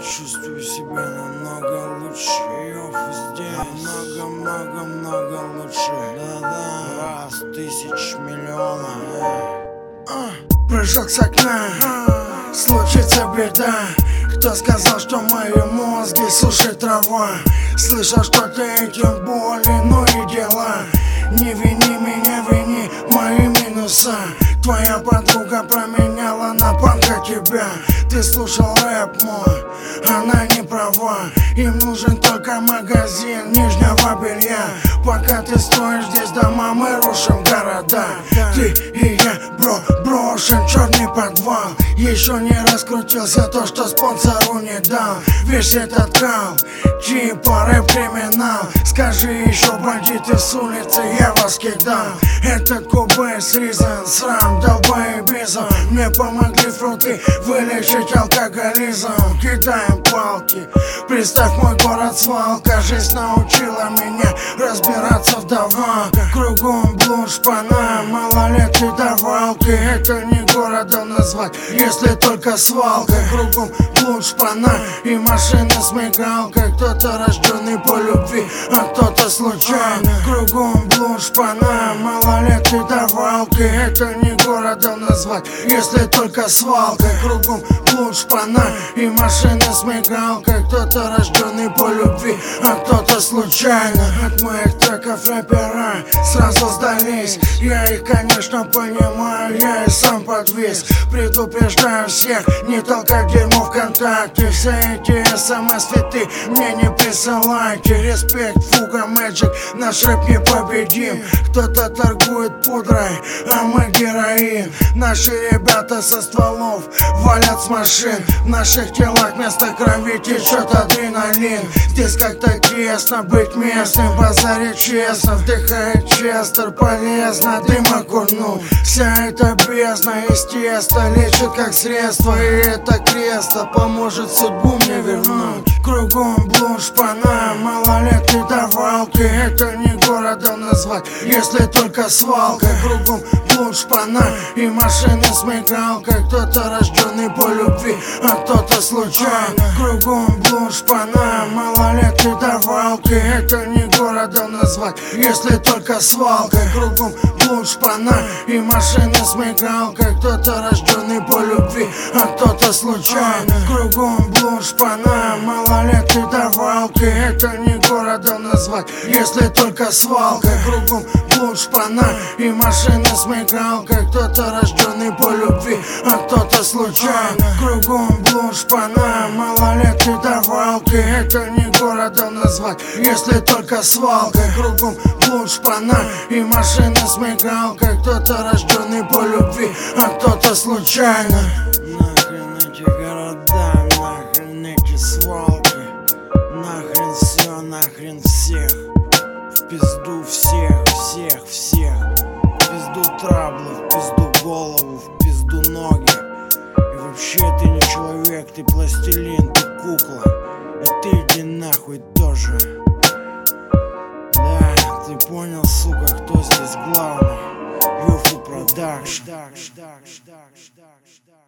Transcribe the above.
чувствую себя намного лучше. Здесь много лучше. Да-да, раз, тысяч, миллионов. Прыжок с окна, случится беда. Кто сказал, что мои мозги сушит трава? Слышал, что ты этим болен, ну и дела. Не вини меня, вини мои минуса. Твоя подруга променяла на панка тебя. Ты слушал рэп мой, она не права. Им нужен только магазин нижнего белья. Пока ты строишь здесь дома, мы рушим города. Ты и я, брошен черный подвал. Еще не раскрутился то, что спонсору не дал. Весь этот кал, типа рэп-криминал. Скажи еще, бандиты с улицы, я вас кидал. Этот Кубейс, Ризен, срам, долбоебизм. Мне помогли фруты вылечить алкоголизм. Кидаем палки, представь мой город свалка. Жизнь научила меня разбираться в давалках. Кругом блуд, шпана, малолетки давалки. Это не городом назвать, если только свалка. Кругом блуд, шпана и машины с мигалкой. Кто-то рожденный по любви, а кто-то случайно. Кругом блуд, шпана, малолетки давалки. Это не городом назвать, если только свалка. Кругом блуд, шпана и машины с мигалкой. Кто-то рожденный по любви, а кто-то случайно. От моих треков рэпера сразу сдались. Я их, конечно, понимаю, я и сам подвис. Предупреждаю всех, не толкать дерьмо ВКонтакте. Все эти смс-фиты мне не присылайте. Респект, фуга, мэджик, наш рэп непобедим. Кто-то торгует пудрой, а мы героин. Наши ребята со стволов валят с машин. В наших телах вместо крови течет адреналин. Здесь как-то тесно быть местным, базарить честно. Вдыхает Честер, полезно, дым окурнул. Вся эта бездна из теста лечит как средство. И это кресло поможет судьбу мне вернуть. Кругом блуд, шпана, малолетки давалки. Это не городом назвать, если только свалка. Кругом блуд, шпана и машины с мигалкой. Кто-то рожденный по любви, а кто-то случайно. Кругом блуд, шпана, малолетки давалки. Это не городом назвать, если только свалка. Кругом блуд, шпана и машины с мигалкой. Кто-то рожденный по любви, а кто-то случайно. Кругом блуд, шпана, малолетки давалки. Это не городом назвать, если только свалка. Кругом блуд, шпана и машины с мигалкой. Кто-то рожденный по любви, а кто-то случайно. Кругом блуд, шпана, малолетки давалки. Это не городом назвать, если только свалка. Кругом блуд, шпана и машины с мигалкой. Кто-то рожденный по любви, а кто-то случайно. Нахрен эти города, нахрен эти свалки. Нахрен все, нахрен всех. В пизду всех. В пизду траблы, в пизду голову, в пизду ноги. И вообще ты не человек, ты пластилин, ты кукла. И ты иди нахуй тоже. Да, ты понял, сука, кто здесь главный? Юфу Продакшн.